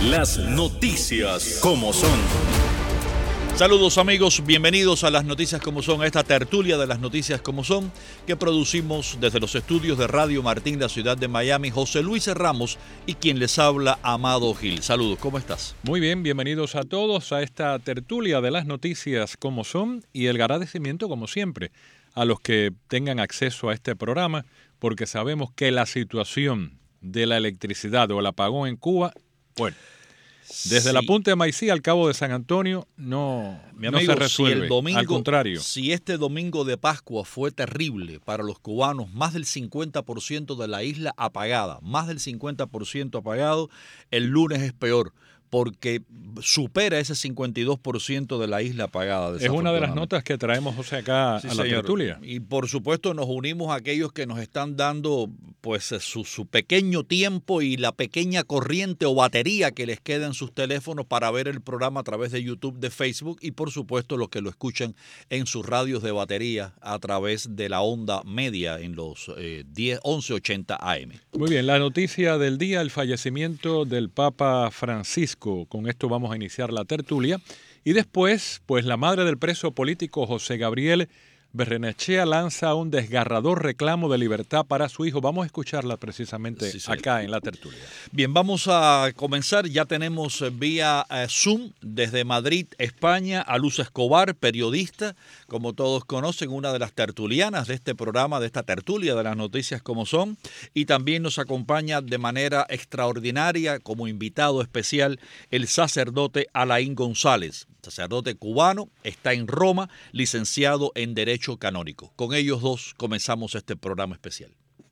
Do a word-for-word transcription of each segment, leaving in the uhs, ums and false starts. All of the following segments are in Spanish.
Las noticias como son. Saludos amigos, bienvenidos a Las Noticias como son, a esta tertulia de Las Noticias como son que producimos desde los estudios de Radio Martín, la ciudad de Miami, José Luis Ramos y quien les habla, Amado Gil. Saludos, ¿cómo estás? Muy bien, bienvenidos a todos a esta tertulia de Las Noticias como son y el agradecimiento como siempre a los que tengan acceso a este programa porque sabemos que la situación de la electricidad o el apagón en Cuba, bueno, desde sí. la punta de Maicí al cabo de San Antonio no, Mi amigo, no se resuelve, si el domingo, al contrario. Si este domingo de Pascua fue terrible para los cubanos, más del cincuenta por ciento de la isla apagada, más del cincuenta por ciento apagado, el lunes es peor, porque supera ese cincuenta y dos por ciento de la isla apagada. Es una de las notas que traemos, José, acá sí, a la señor. tertulia. Y por supuesto nos unimos a aquellos que nos están dando pues su, su pequeño tiempo y la pequeña corriente o batería que les queda en sus teléfonos para ver el programa a través de YouTube, de Facebook y por supuesto los que lo escuchan en sus radios de batería a través de la onda media en los eh, diez, once ochenta A M. Muy bien, la noticia del día, el fallecimiento del Papa Francisco. Con esto vamos a iniciar la tertulia. Y después, pues la madre del preso político José Gabriel Barrenechea lanza un desgarrador reclamo de libertad para su hijo. Vamos a escucharla precisamente sí, sí. acá en la tertulia. Bien, vamos a comenzar. Ya tenemos vía eh, Zoom desde Madrid, España, a Luz Escobar, periodista, como todos conocen, una de las tertulianas de este programa, de esta tertulia de Las Noticias como son. Y también nos acompaña de manera extraordinaria, como invitado especial, el sacerdote Alain González. Sacerdote cubano, está en Roma, licenciado en Derecho Canónico. Con ellos dos comenzamos este programa especial.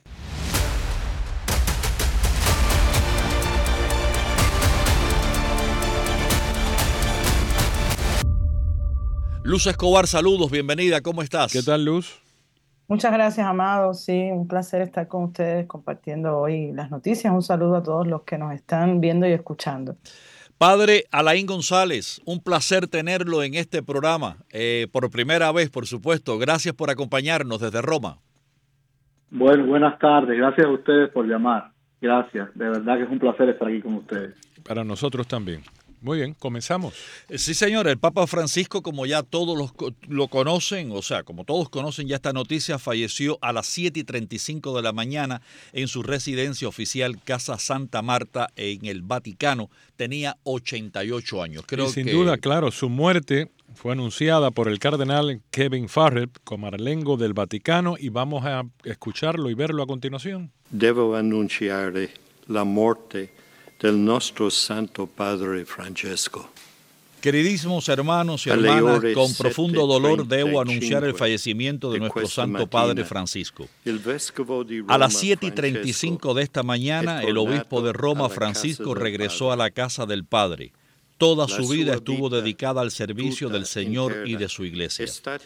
Luz Escobar, saludos, bienvenida, ¿cómo estás? ¿Qué tal, Luz? Muchas gracias, Amado. Sí, un placer estar con ustedes compartiendo hoy las noticias. Un saludo a todos los que nos están viendo y escuchando. Padre Alain González, un placer tenerlo en este programa, eh, por primera vez, por supuesto. Gracias por acompañarnos desde Roma. Bueno, buenas tardes. Gracias a ustedes por llamar. Gracias. De verdad que es un placer estar aquí con ustedes. Para nosotros también. Muy bien, comenzamos. Sí, señor, el Papa Francisco, como ya todos los, lo conocen, o sea, como todos conocen ya esta noticia, falleció a las siete y treinta y cinco de la mañana en su residencia oficial Casa Santa Marta en el Vaticano. Tenía ochenta y ocho años. Creo y sin que... duda, claro, su muerte fue anunciada por el cardenal Kevin Farrell, comarlengo del Vaticano, y vamos a escucharlo y verlo a continuación. Debo anunciare la muerte del nuestro Santo Padre Francesco. Queridísimos hermanos y hermanas, con profundo dolor debo anunciar el fallecimiento de nuestro Santo Padre Francisco. A las siete y treinta y cinco de esta mañana, el obispo de Roma, Francisco, regresó a la casa del Padre. Toda su vida estuvo dedicada al servicio del Señor y de su iglesia.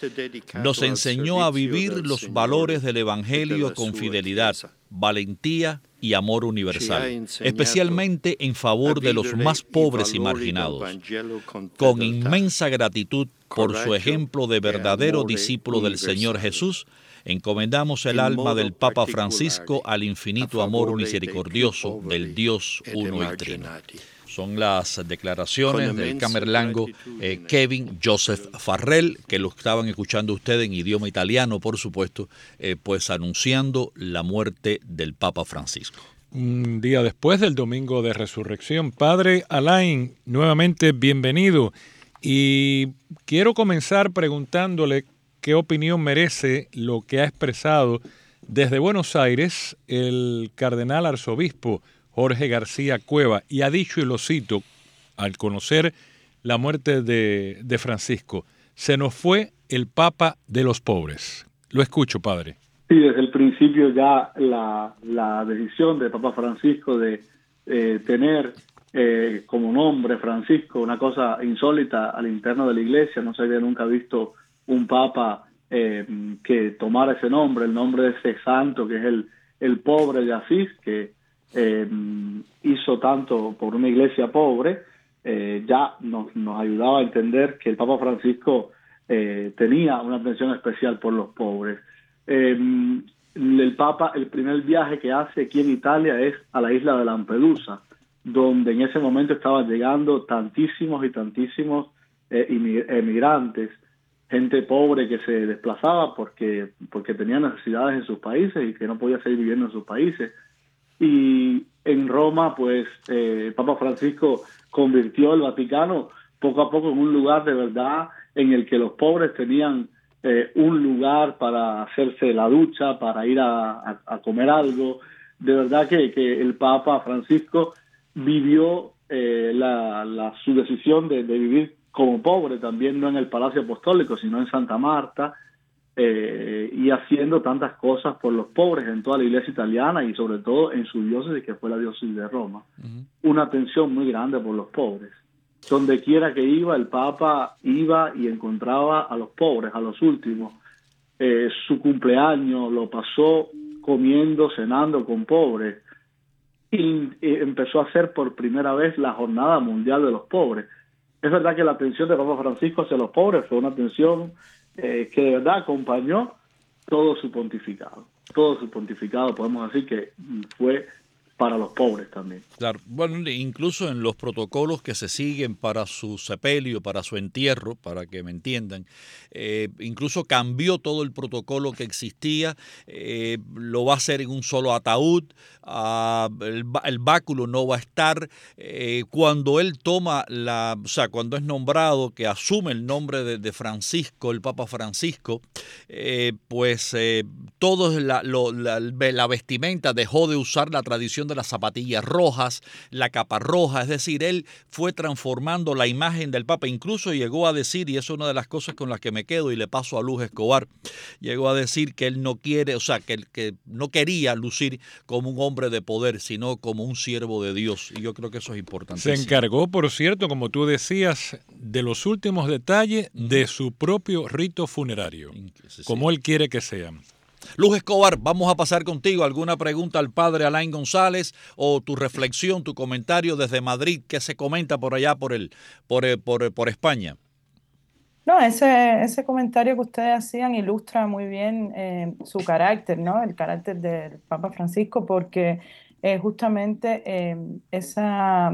Nos enseñó a vivir los valores del Evangelio con fidelidad, valentía y amor universal, especialmente en favor de los más pobres y marginados. Con inmensa gratitud por su ejemplo de verdadero discípulo del Señor Jesús, encomendamos el alma del Papa Francisco al infinito amor misericordioso del Dios uno y trino. Son las declaraciones del camerlango eh, Kevin Joseph Farrell, que lo estaban escuchando ustedes en idioma italiano, por supuesto, eh, pues anunciando la muerte del Papa Francisco. Un día después del Domingo de Resurrección. Padre Alain, nuevamente bienvenido. Y quiero comenzar preguntándole qué opinión merece lo que ha expresado desde Buenos Aires el cardenal arzobispo Jorge García Cueva, y ha dicho, y lo cito, al conocer la muerte de, de Francisco, se nos fue el Papa de los pobres. Lo escucho, padre. Sí, desde el principio ya la, la decisión del Papa Francisco de eh, tener eh, como nombre Francisco, una cosa insólita al interno de la iglesia, no se había nunca visto un Papa eh, que tomara ese nombre, el nombre de ese santo que es el, el pobre de Asís, que Eh, hizo tanto por una iglesia pobre, eh, ya nos, nos ayudaba a entender que el Papa Francisco eh, tenía una atención especial por los pobres. Eh, el Papa, el primer viaje que hace aquí en Italia es a la isla de Lampedusa, donde en ese momento estaban llegando tantísimos y tantísimos eh, emigrantes, gente pobre que se desplazaba porque, porque tenía necesidades en sus países y que no podía seguir viviendo en sus países. Y en Roma, pues, eh, el Papa Francisco convirtió el Vaticano poco a poco en un lugar de verdad en el que los pobres tenían eh, un lugar para hacerse la ducha, para ir a, a, a comer algo. De verdad que, que el Papa Francisco vivió eh, la, la, su decisión de, de vivir como pobre, también no en el Palacio Apostólico, sino en Santa Marta, eh, y haciendo tantas cosas por los pobres en toda la iglesia italiana y sobre todo en su diócesis, que fue la diócesis de Roma. Uh-huh. Una atención muy grande por los pobres. Donde quiera que iba, el Papa iba y encontraba a los pobres, a los últimos. Eh, su cumpleaños lo pasó comiendo, cenando con pobres. Y eh, empezó a hacer por primera vez la Jornada Mundial de los Pobres. Es verdad que la atención del Papa Francisco hacia los pobres fue una atención eh, que de verdad acompañó todo su pontificado. Todo su pontificado, podemos decir que fue para los pobres también. Claro, bueno, incluso en los protocolos que se siguen para su sepelio, para su entierro, para que me entiendan, eh, incluso cambió todo el protocolo que existía, eh, lo va a hacer en un solo ataúd, uh, el, el báculo no va a estar, eh, cuando él toma la, o sea, cuando es nombrado, que asume el nombre de, de Francisco, el Papa Francisco, eh, pues eh, todo la, lo, la, la vestimenta dejó de usar la tradición de las zapatillas rojas, la capa roja, es decir, él fue transformando la imagen del Papa, incluso llegó a decir, y eso es una de las cosas con las que me quedo y le paso a Luz Escobar, llegó a decir que él no quiere, o sea, que, que no quería lucir como un hombre de poder, sino como un siervo de Dios, y yo creo que eso es importante. Se encargó, por cierto, como tú decías, de los últimos detalles de su propio rito funerario, sí, sí. Como él quiere que sean. Luz Escobar, vamos a pasar contigo. ¿Alguna pregunta al padre Alain González o tu reflexión, tu comentario desde Madrid? ¿Qué se comenta por allá, por el, por, por, por España? No, ese, ese comentario que ustedes hacían ilustra muy bien eh, su carácter, ¿no? El carácter del Papa Francisco, porque eh, justamente eh, esa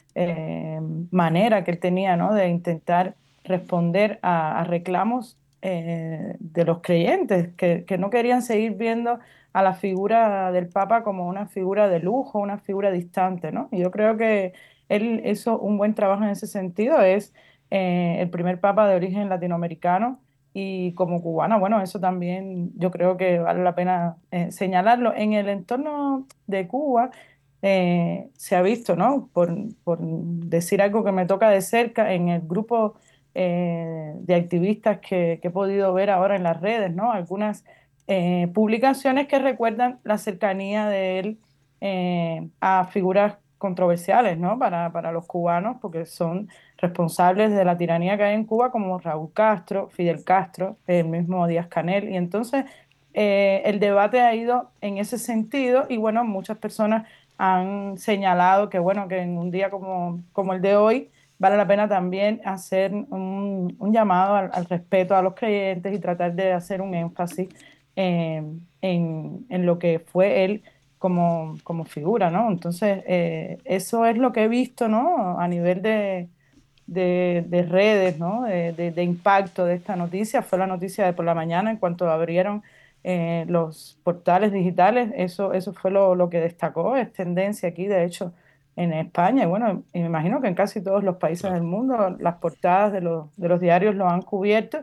eh, manera que él tenía, ¿no? De intentar responder a, a reclamos Eh, de los creyentes que, que no querían seguir viendo a la figura del Papa como una figura de lujo, una figura distante, ¿no? Y yo creo que él hizo un buen trabajo en ese sentido. Es eh, el primer Papa de origen latinoamericano y como cubana, bueno, eso también yo creo que vale la pena eh, señalarlo. En el entorno de Cuba eh, se ha visto, ¿no? Por, por decir algo que me toca de cerca, en el grupo Eh, de activistas que, que he podido ver ahora en las redes, ¿no? Algunas eh, publicaciones que recuerdan la cercanía de él eh, a figuras controversiales, ¿no? Para, para los cubanos, porque son responsables de la tiranía que hay en Cuba, como Raúl Castro, Fidel Castro, el mismo Díaz-Canel. Y entonces eh, el debate ha ido en ese sentido y, bueno, muchas personas han señalado que, bueno, que en un día como, como el de hoy, vale la pena también hacer un, un llamado al, al respeto a los creyentes y tratar de hacer un énfasis eh, en, en lo que fue él como, como figura, ¿no? Entonces, eh, eso es lo que he visto, ¿no? A nivel de, de, de redes, ¿no? De, de, de impacto de esta noticia. Fue la noticia de por la mañana en cuanto abrieron eh, los portales digitales. Eso, eso fue lo, lo que destacó. Es tendencia aquí, de hecho, en España, y bueno, y me imagino que en casi todos los países claro. del mundo las portadas de los, de los diarios lo han cubierto,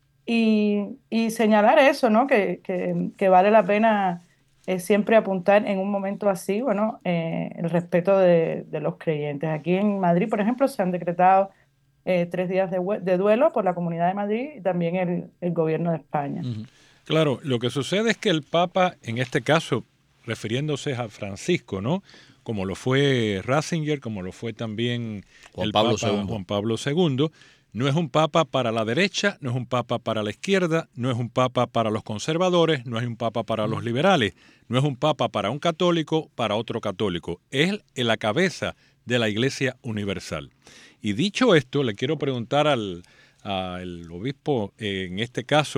y, y señalar eso, ¿no? Que, que, que vale la pena eh, siempre apuntar en un momento así, bueno, eh, el respeto de, de los creyentes. Aquí en Madrid, por ejemplo, se han decretado eh, tres días de, de duelo por la Comunidad de Madrid y también el, el gobierno de España. Uh-huh. Claro, lo que sucede es que el Papa, en este caso, refiriéndose a Francisco, ¿no? Como lo fue Ratzinger, como lo fue también Juan el Pablo Papa segundo. Juan Pablo segundo, no es un papa para la derecha, no es un papa para la izquierda, no es un papa para los conservadores, no es un papa para los liberales, no es un papa para un católico, para otro católico. Es la cabeza de la Iglesia Universal. Y dicho esto, le quiero preguntar al, al obispo, eh, en este caso,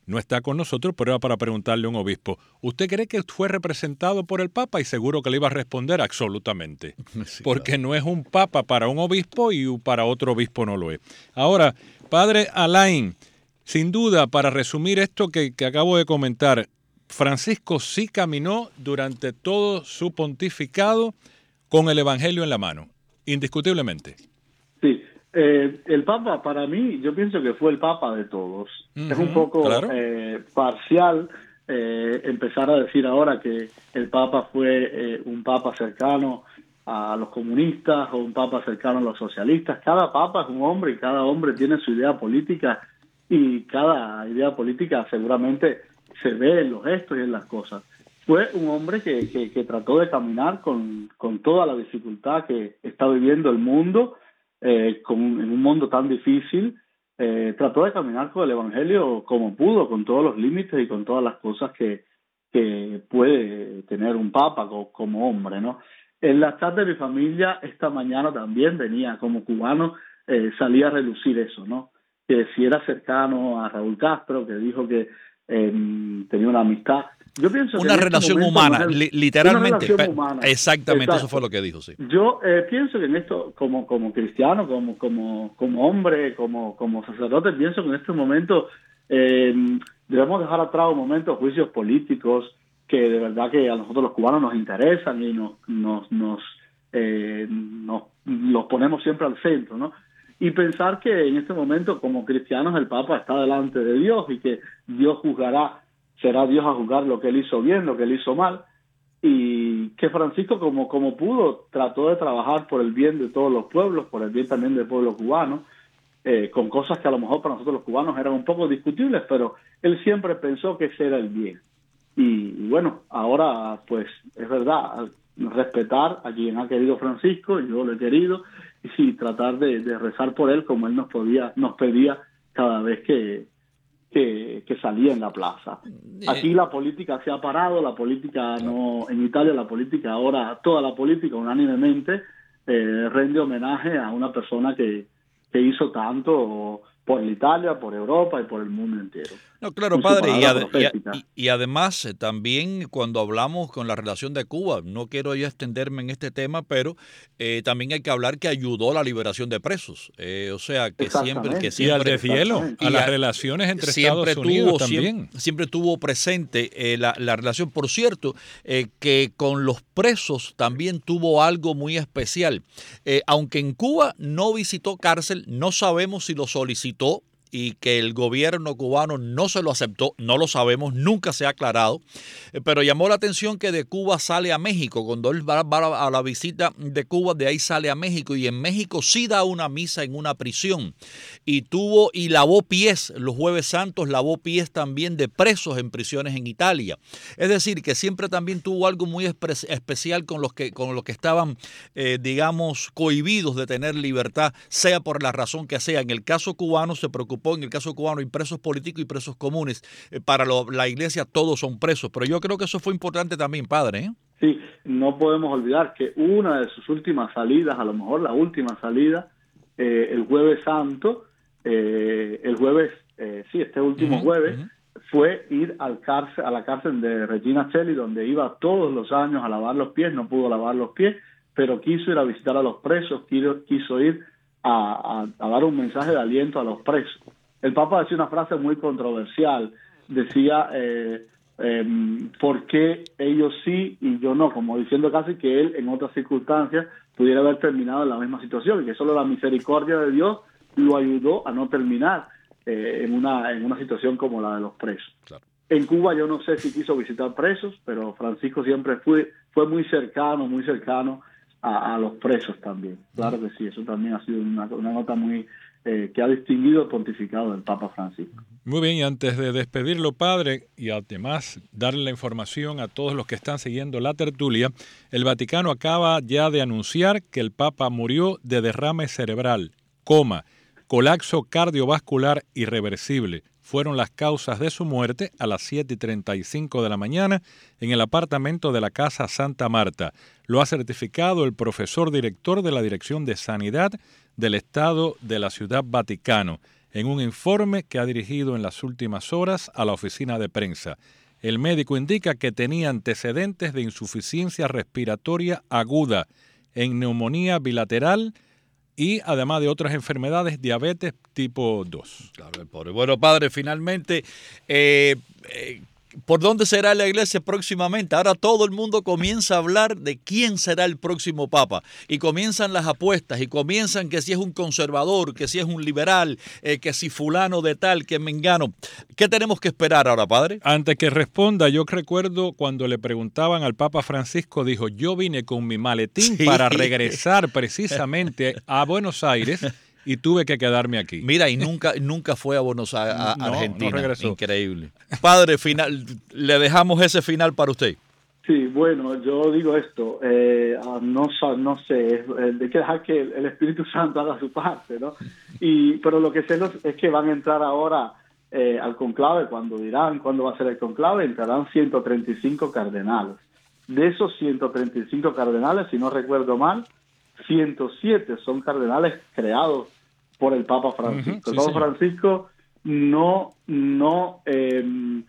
no está con nosotros, pero era para preguntarle a un obispo, ¿usted cree que fue representado por el Papa? Y seguro que le iba a responder absolutamente, sí, porque claro, no es un Papa para un obispo y para otro obispo no lo es. Ahora, Padre Alain, sin duda, para resumir esto que, que acabo de comentar, Francisco sí caminó durante todo su pontificado con el Evangelio en la mano, indiscutiblemente. Sí, eh, el Papa para mí, yo pienso que fue el Papa de todos. Uh-huh, es un poco claro. eh, parcial eh, empezar a decir ahora que el Papa fue eh, un Papa cercano a los comunistas o un Papa cercano a los socialistas. Cada Papa es un hombre y cada hombre tiene su idea política y cada idea política seguramente se ve en los gestos y en las cosas. Fue un hombre que, que, que trató de caminar con, con toda la dificultad que está viviendo el mundo, eh, con, en un mundo tan difícil, eh, trató de caminar con el Evangelio como pudo, con todos los límites y con todas las cosas que, que puede tener un Papa como, como hombre, ¿no? En la chat de mi familia esta mañana también venía, como cubano, eh, salía a relucir eso, ¿no? Que si era cercano a Raúl Castro, que dijo que eh, tenía una amistad. Yo pienso una que relación humana, no es, li literalmente. Una relación humana. Exactamente, Exacto. Eso fue lo que dijo, sí. Yo eh, pienso que en esto, como como cristiano, como como como hombre, como como sacerdote, pienso que en este momento eh, debemos dejar atrás un momento juicios políticos que de verdad que a nosotros los cubanos nos interesan y nos nos nos, eh, nos los ponemos siempre al centro, ¿no? Y pensar que en este momento como cristianos el Papa está delante de Dios y que Dios juzgará, será Dios a juzgar lo que él hizo bien, lo que él hizo mal, y que Francisco como, como pudo trató de trabajar por el bien de todos los pueblos, por el bien también del pueblo cubano, eh, con cosas que a lo mejor para nosotros los cubanos eran un poco discutibles, pero él siempre pensó que ese era el bien. Y, y bueno, ahora pues es verdad, respetar a quien ha querido Francisco, yo lo he querido, y sí, tratar de, de rezar por él como él nos podía, nos pedía cada vez que, que, que salía en la plaza. Aquí la política se ha parado, la política no, en Italia la política ahora, toda la política unánimemente eh, rende homenaje a una persona que, que hizo tanto por Italia, por Europa y por el mundo entero. No, claro, padre, y, ad y, y además eh, también cuando hablamos con la relación de Cuba, no quiero ya extenderme en este tema, pero eh, también hay que hablar que ayudó a la liberación de presos, eh, o sea, que siempre... Que siempre y al deshielo, a las relaciones entre Estados Unidos tuvo, también. Siempre, siempre tuvo presente eh, la, la relación, por cierto, eh, que con los presos también tuvo algo muy especial. Eh, aunque en Cuba no visitó cárcel, no sabemos si lo solicitó, y que el gobierno cubano no se lo aceptó, no lo sabemos, nunca se ha aclarado, pero llamó la atención que de Cuba sale a México, cuando él va, va a la visita de Cuba, de ahí sale a México, y en México sí da una misa en una prisión, y tuvo y lavó pies, los Jueves Santos lavó pies también de presos en prisiones en Italia, es decir, que siempre también tuvo algo muy especial con los que, con los que estaban, eh, digamos, cohibidos de tener libertad, sea por la razón que sea. En el caso cubano se preocupó, en el caso cubano hay presos políticos y presos comunes. Eh, para lo, la iglesia todos son presos, pero yo creo que eso fue importante también, padre, ¿eh? Sí, no podemos olvidar que una de sus últimas salidas, a lo mejor la última salida, eh, el Jueves Santo, eh, el jueves, eh, sí, este último uh-huh, jueves, uh-huh. fue ir al cárcel, a la cárcel de Regina Coeli, donde iba todos los años a lavar los pies, no pudo lavar los pies, pero quiso ir a visitar a los presos, quiso, quiso ir A, a, a dar un mensaje de aliento a los presos. El Papa decía una frase muy controversial, decía eh, eh, ¿por qué ellos sí y yo no? Como diciendo casi que él en otras circunstancias pudiera haber terminado en la misma situación y que solo la misericordia de Dios lo ayudó a no terminar eh, en, una, en una situación como la de los presos. Claro. En Cuba yo no sé si quiso visitar presos, pero Francisco siempre fue, fue muy cercano, muy cercano A, a los presos también. Claro que sí, eso también ha sido una, una nota muy eh, que ha distinguido el pontificado del Papa Francisco. Muy bien, y antes de despedirlo, padre, y además darle la información a todos los que están siguiendo la tertulia, el Vaticano acaba ya de anunciar que el Papa murió de derrame cerebral, coma, colapso cardiovascular irreversible. Fueron las causas de su muerte a las siete y treinta y cinco de la mañana en el apartamento de la Casa Santa Marta. Lo ha certificado el profesor director de la Dirección de Sanidad del Estado de la Ciudad Vaticano. en un informe que ha dirigido en las últimas horas a la oficina de prensa. El médico indica que tenía antecedentes de insuficiencia respiratoria aguda, en neumonía bilateral y además de otras enfermedades, diabetes tipo dos. Claro, el pobre. Bueno, padre, finalmente, eh, eh, ¿por dónde será la iglesia próximamente? Ahora todo el mundo comienza a hablar de quién será el próximo papa y comienzan las apuestas y comienzan que si es un conservador, que si es un liberal, eh, que si fulano de tal, que mengano. ¿Qué tenemos que esperar ahora, padre? Antes que responda, yo recuerdo cuando le preguntaban al Papa Francisco, dijo, yo vine con mi maletín sí. para regresar precisamente a Buenos Aires y tuve que quedarme aquí. Mira, y nunca nunca fue a Buenos Aires, a no, Argentina. No regresó. Increíble. Padre, final, le dejamos ese final para usted. Sí, bueno, yo digo esto, eh, no, no sé, hay que dejar que el Espíritu Santo haga su parte, ¿no? Y, pero lo que sé es que van a entrar ahora eh, al conclave, cuando dirán cuándo va a ser el conclave, entrarán ciento treinta y cinco cardenales. De esos ciento treinta y cinco cardenales, si no recuerdo mal, ciento siete son cardenales creados por el Papa Francisco. Uh-huh, sí, el Papa señor. Francisco no, no eh,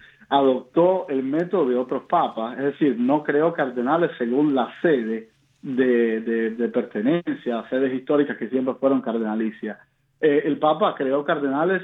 adoptó el método de otros papas, es decir, no creó cardenales según la sede de, de, de pertenencia, sedes históricas que siempre fueron cardenalicias. Eh, el Papa creó cardenales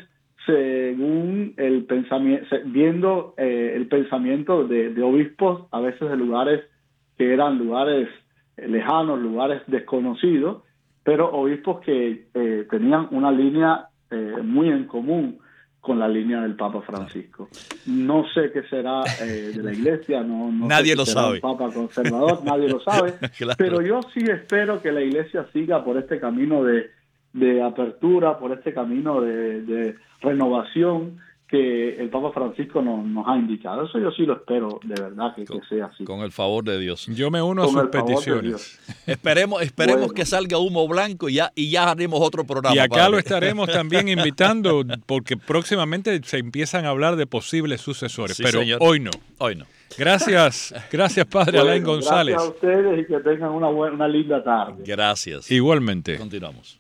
según el pensamiento, viendo eh, el pensamiento de, de obispos, a veces de lugares que eran lugares lejanos, lugares desconocidos, pero obispos que eh, tenían una línea eh, muy en común con la línea del Papa Francisco. No sé qué será eh, de la Iglesia, no, no nadie sé lo si será sabe. Un Papa conservador, nadie lo sabe, claro. Pero yo sí espero que la Iglesia siga por este camino de, de apertura, por este camino de, de renovación que el Papa Francisco nos, nos ha indicado. Eso yo sí lo espero, de verdad, que, con, que sea así. Con el favor de Dios. Yo me uno con a sus peticiones. esperemos esperemos bueno. que salga humo blanco y ya, y ya haremos otro programa. Y acá padre. Lo estaremos también invitando, porque próximamente se empiezan a hablar de posibles sucesores, sí, pero señor. hoy no. Hoy no. Gracias, gracias Padre bueno, Alain González. Gracias a ustedes y que tengan una, buena, una linda tarde. Gracias. Igualmente. Continuamos.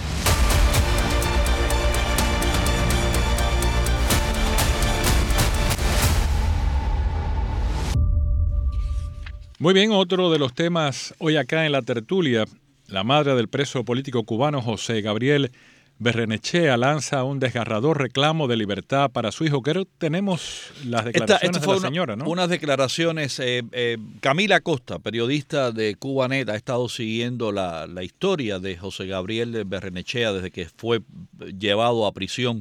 Muy bien, otro de los temas hoy acá en la tertulia, la madre del preso político cubano José Gabriel Barrenechea lanza un desgarrador reclamo de libertad para su hijo. Creo que tenemos las declaraciones esta, esta fue de la señora, una, ¿no? Unas declaraciones. Eh, eh, Camila Costa, periodista de Cubanet, ha estado siguiendo la, la historia de José Gabriel Barrenechea desde que fue llevado a prisión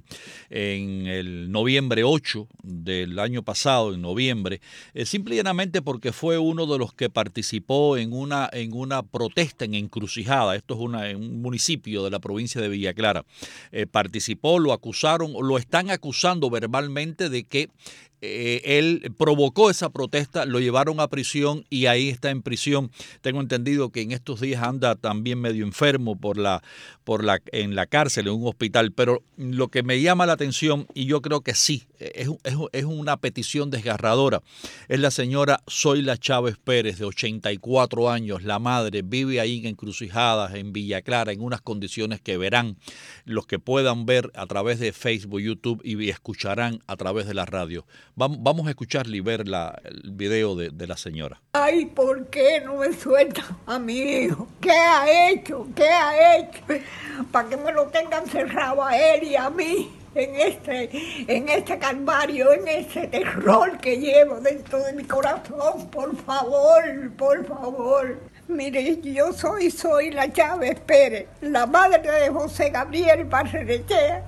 en el noviembre ocho del año pasado, en noviembre, eh, simple y llanamente porque fue uno de los que participó en una, en una protesta en Encrucijada. Esto es una, en un municipio de la provincia de Villa Clara. Eh, participó, lo acusaron, lo están acusando verbalmente de que eh, él provocó esa protesta, lo llevaron a prisión y ahí está en prisión. Tengo entendido que en estos días anda también medio enfermo por la, por la, en la cárcel, en un hospital, pero lo que me llama la atención, y yo creo que sí, es, es, es una petición desgarradora, es la señora Zoila Chávez Pérez, de ochenta y cuatro años, la madre, vive ahí en Encrucijadas, en Villa Clara, en unas condiciones que verán los que puedan ver a través de Facebook, YouTube y escucharán a través de la radio. Vamos, vamos a escucharle y ver la, el video de, de la señora. Ay, ¿por qué no me sueltan a mi hijo? ¿Qué ha hecho? ¿Qué ha hecho? Para que me lo tengan cerrado a él y a mí en este, en este calvario, en este terror que llevo dentro de mi corazón. Por favor, por favor. Mire, yo soy, soy la Chávez Pérez, la madre de José Gabriel Barrenechea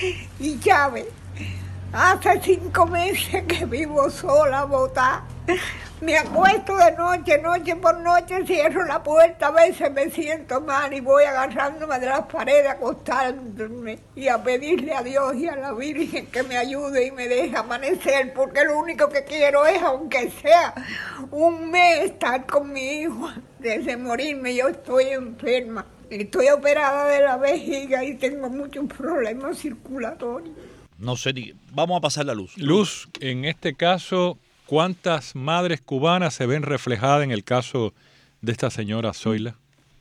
y Chávez. Hace cinco meses que vivo sola, botada. Me acuesto de noche, noche por noche, cierro la puerta, a veces me siento mal y voy agarrándome de las paredes, acostándome y a pedirle a Dios y a la Virgen que me ayude y me deje amanecer, porque lo único que quiero es, aunque sea un mes, estar con mi hijo. Desde morirme yo estoy enferma, estoy operada de la vejiga y tengo muchos problemas circulatorios. No sé, vamos a pasar la luz. Luz, en este caso, ¿cuántas madres cubanas se ven reflejadas en el caso de esta señora Zoila?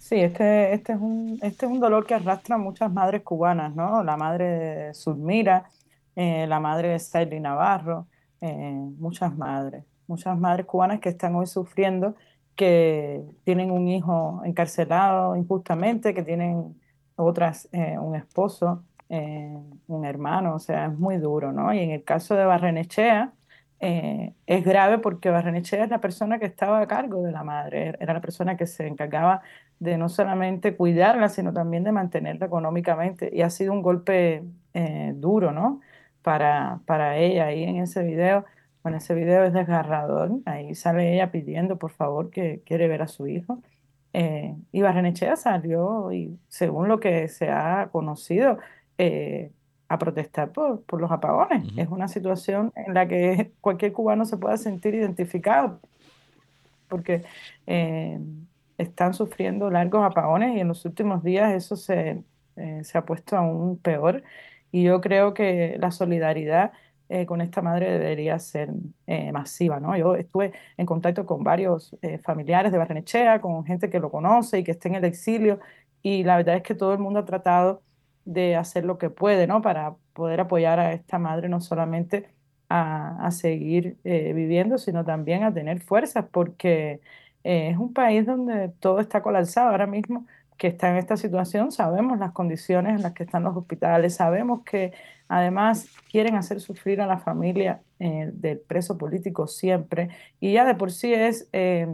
Sí, este, este es un, este es un dolor que arrastran muchas madres cubanas, ¿no? La madre de Zulmira, eh, la madre de Saily Navarro, eh, muchas madres, muchas madres cubanas que están hoy sufriendo, que tienen un hijo encarcelado injustamente, que tienen otras, eh, un esposo, eh, un hermano, o sea, es muy duro, ¿no? Y en el caso de Barrenechea, eh, es grave porque Barrenechea es la persona que estaba a cargo de la madre, era la persona que se encargaba de no solamente cuidarla, sino también de mantenerla económicamente. Y ha sido un golpe eh, duro, ¿no? Para, para ella. Ahí en ese video, bueno, ese video es desgarrador. Ahí sale ella pidiendo, por favor, que quiere ver a su hijo. Eh, y Barrenechea salió, y según lo que se ha conocido, eh, a protestar por, por los apagones. Ujú. Es una situación en la que cualquier cubano se pueda sentir identificado, porque eh, están sufriendo largos apagones y en los últimos días eso se, eh, se ha puesto aún peor. Y yo creo que la solidaridad eh, con esta madre debería ser eh, masiva, ¿no? Yo estuve en contacto con varios eh, familiares de Barrenechea, con gente que lo conoce y que está en el exilio, y la verdad es que todo el mundo ha tratado de hacer lo que puede, ¿no? Para poder apoyar a esta madre, no solamente a, a seguir eh, viviendo, sino también a tener fuerzas, porque eh, es un país donde todo está colapsado ahora mismo, que está en esta situación. Sabemos las condiciones en las que están los hospitales, sabemos que además quieren hacer sufrir a la familia eh, del preso político siempre, y ya de por sí es eh,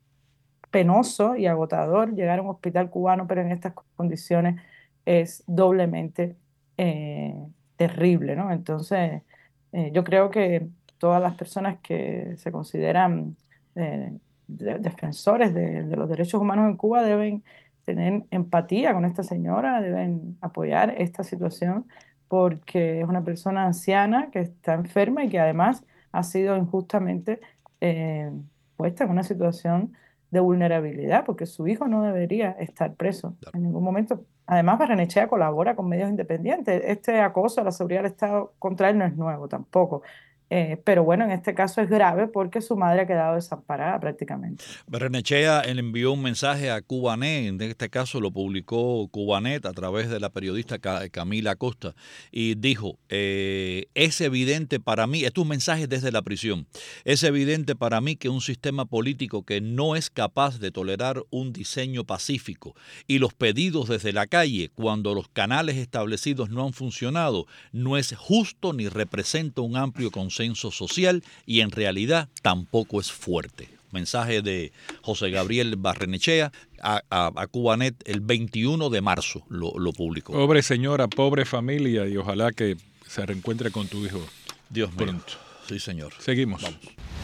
penoso y agotador llegar a un hospital cubano, pero en estas condiciones es doblemente eh, terrible, ¿no? Entonces, eh, yo creo que todas las personas que se consideran eh, de- defensores de, de los derechos humanos en Cuba deben tener empatía con esta señora, deben apoyar esta situación, porque es una persona anciana que está enferma y que además ha sido injustamente eh, puesta en una situación de vulnerabilidad, porque su hijo no debería estar preso en ningún momento. Además, Barrenechea colabora con medios independientes. Este acoso a la seguridad del Estado contra él no es nuevo tampoco. Eh, pero bueno, en este caso es grave porque su madre ha quedado desamparada prácticamente. Barrenechea envió un mensaje a Cubanet, en este caso lo publicó Cubanet a través de la periodista Camila Acosta, y dijo, eh, es evidente para mí, esto es un mensaje desde la prisión, es evidente para mí que un sistema político que no es capaz de tolerar un diseño pacífico y los pedidos desde la calle cuando los canales establecidos no han funcionado, no es justo ni representa un amplio consenso social y en realidad tampoco es fuerte. Mensaje de José Gabriel Barrenechea a, a, a Cubanet el veintiuno de marzo lo, lo publicó. Pobre señora, pobre familia, y ojalá que se reencuentre con tu hijo. Dios mío. Pronto. Sí, señor. Seguimos. Vamos.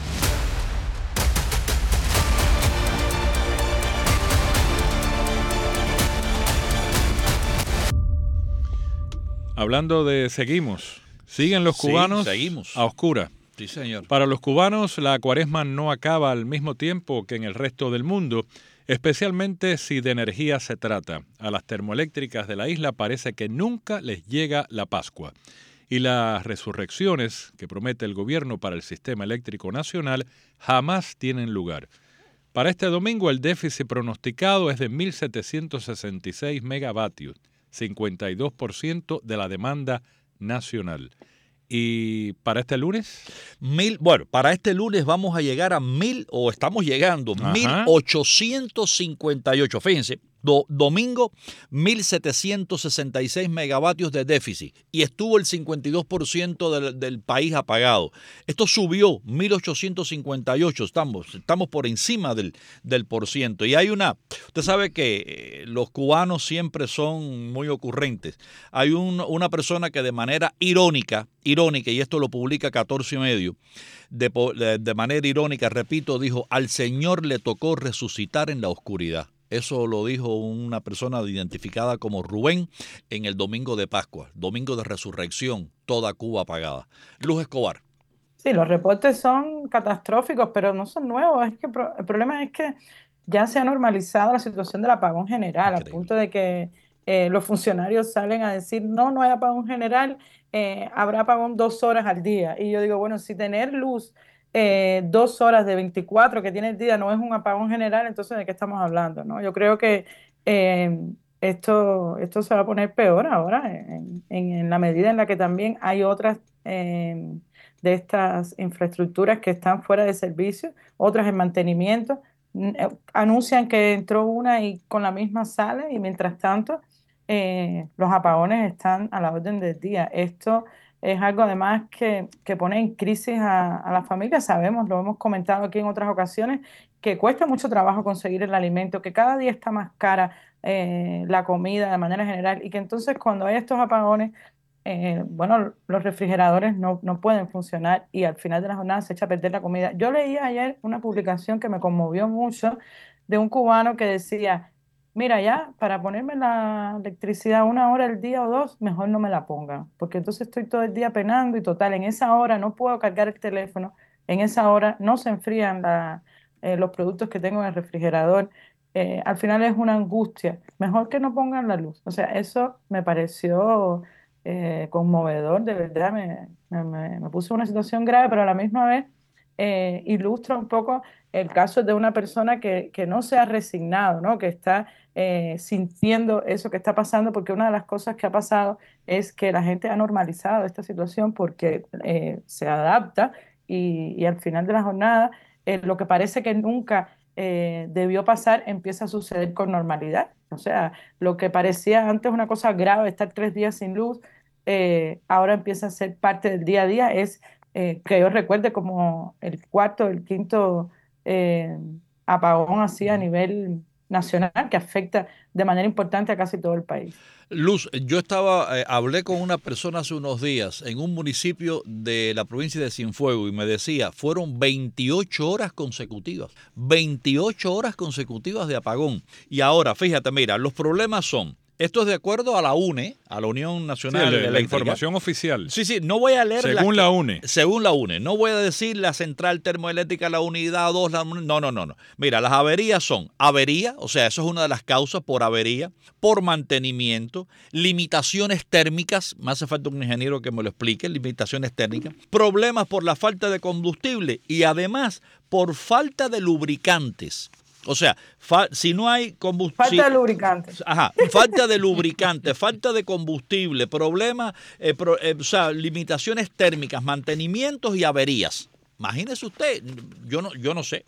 Hablando de seguimos, siguen los cubanos sí, seguimos. a oscuras. Sí, señor. Para los cubanos, la cuaresma no acaba al mismo tiempo que en el resto del mundo, especialmente si de energía se trata. A las termoeléctricas de la isla parece que nunca les llega la Pascua. Y las resurrecciones que promete el gobierno para el sistema eléctrico nacional jamás tienen lugar. Para este domingo el déficit pronosticado es de mil setecientos sesenta y seis megavatios, cincuenta y dos por ciento de la demanda nacional. ¿Y para este lunes? Mil, bueno, para este lunes vamos a llegar a mil, o estamos llegando, Ajá. mil ochocientos cincuenta y ocho. Fíjense, do, domingo, mil setecientos sesenta y seis megavatios de déficit y estuvo el cincuenta y dos por ciento del, del país apagado. Esto subió, mil ochocientos cincuenta y ocho, estamos, estamos por encima del, del por ciento. Y hay una, usted sabe que eh, los cubanos siempre son muy ocurrentes. Hay un, una persona que de manera irónica, irónica, y esto lo publica catorce y medio, de, de, de manera irónica, repito, dijo, al Señor le tocó resucitar en la oscuridad. Eso lo dijo una persona identificada como Rubén en el domingo de Pascua, domingo de resurrección, toda Cuba apagada. Luz Escobar. Sí, los reportes son catastróficos, pero no son nuevos. Es que pro- el problema es que ya se ha normalizado la situación del apagón general, Increíble. al punto de que eh, los funcionarios salen a decir, no, no hay apagón general, eh, habrá apagón dos horas al día. Y yo digo, bueno, si tener luz eh, dos horas de veinticuatro que tiene el día no es un apagón general, entonces ¿de qué estamos hablando, no? Yo creo que eh, esto, esto se va a poner peor ahora, en, en, en la medida en la que también hay otras eh, de estas infraestructuras que están fuera de servicio, otras en mantenimiento. Eh, anuncian que entró una y con la misma sale, y mientras tanto eh, los apagones están a la orden del día. Esto es algo además que, que pone en crisis a, a la familia. Sabemos, lo hemos comentado aquí en otras ocasiones, que cuesta mucho trabajo conseguir el alimento, que cada día está más cara eh, la comida de manera general, y que entonces cuando hay estos apagones, eh, bueno, los refrigeradores no, no pueden funcionar y al final de la jornada se echa a perder la comida. Yo leí ayer una publicación que me conmovió mucho de un cubano que decía: mira, ya, para ponerme la electricidad una hora al día o dos, mejor no me la pongan, porque entonces estoy todo el día penando y total, en esa hora no puedo cargar el teléfono, en esa hora no se enfrían la, eh, los productos que tengo en el refrigerador. Eh, al final es una angustia. Mejor que no pongan la luz. O sea, eso me pareció eh, conmovedor, de verdad, me, me, me, me puso en una situación grave, pero a la misma vez eh, ilustra un poco el caso de una persona que, que no se ha resignado, ¿no? Que está eh, sintiendo eso que está pasando, porque una de las cosas que ha pasado es que la gente ha normalizado esta situación porque eh, se adapta y, y al final de la jornada eh, lo que parece que nunca eh, debió pasar empieza a suceder con normalidad. O sea, lo que parecía antes una cosa grave, estar tres días sin luz, eh, ahora empieza a ser parte del día a día. Es eh, que yo recuerde como el cuarto, el quinto eh, apagón así a nivel nacional que afecta de manera importante a casi todo el país. Luz, yo estaba, eh, hablé con una persona hace unos días en un municipio de la provincia de Cienfuegos y me decía, fueron veintiocho horas consecutivas, veintiocho horas consecutivas de apagón. Y ahora, fíjate, mira, los problemas son, esto es de acuerdo a la U N E, a la Unión Nacional sí, de la información oficial. Sí, sí, no voy a leer según la, la U N E. Según la U N E, no voy a decir la central termoeléctrica, la unidad dos, la, no, no, no, no. Mira, las averías son avería, o sea, eso es una de las causas por avería, por mantenimiento, limitaciones térmicas, me hace falta un ingeniero que me lo explique, limitaciones térmicas, problemas por la falta de combustible y además por falta de lubricantes. O sea, fa- si no hay combustible... Falta de lubricantes. Ajá, falta de lubricante, falta de combustible, problemas, eh, pro, eh, o sea, limitaciones térmicas, mantenimientos y averías. Imagínese usted, yo no, yo no sé.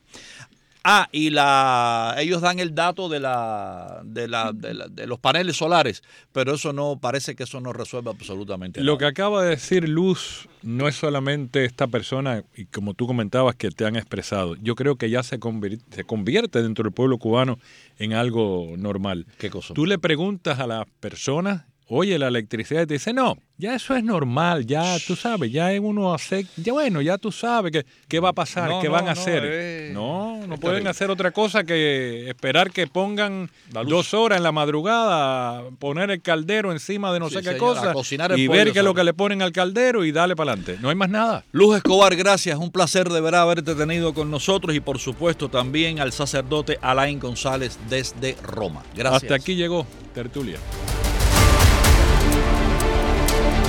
Ah, y la, ellos dan el dato de, la, de, la, de, la, de los paneles solares, pero eso no, parece que eso no resuelve absolutamente nada. Lo que acaba de decir Luz no es solamente esta persona, y como tú comentabas, que te han expresado. Yo creo que ya se convierte, se convierte dentro del pueblo cubano en algo normal. ¿Qué cosa? Tú le preguntas a las personas, oye, la electricidad, y te dice, no, ya eso es normal, ya tú sabes, ya uno hace, ya bueno, ya tú sabes que, qué va a pasar, no, qué no, van a no, hacer. Eh, no, no pueden terrible. hacer otra cosa que esperar que pongan dos horas en la madrugada, poner el caldero encima de no sí, sé qué señora, cosa y ver qué es lo que le ponen al caldero y darle para adelante. No hay más nada. Luz Escobar, gracias, un placer de verdad haberte tenido con nosotros y por supuesto también al sacerdote Alain González desde Roma. Gracias. Hasta aquí llegó Tertulia.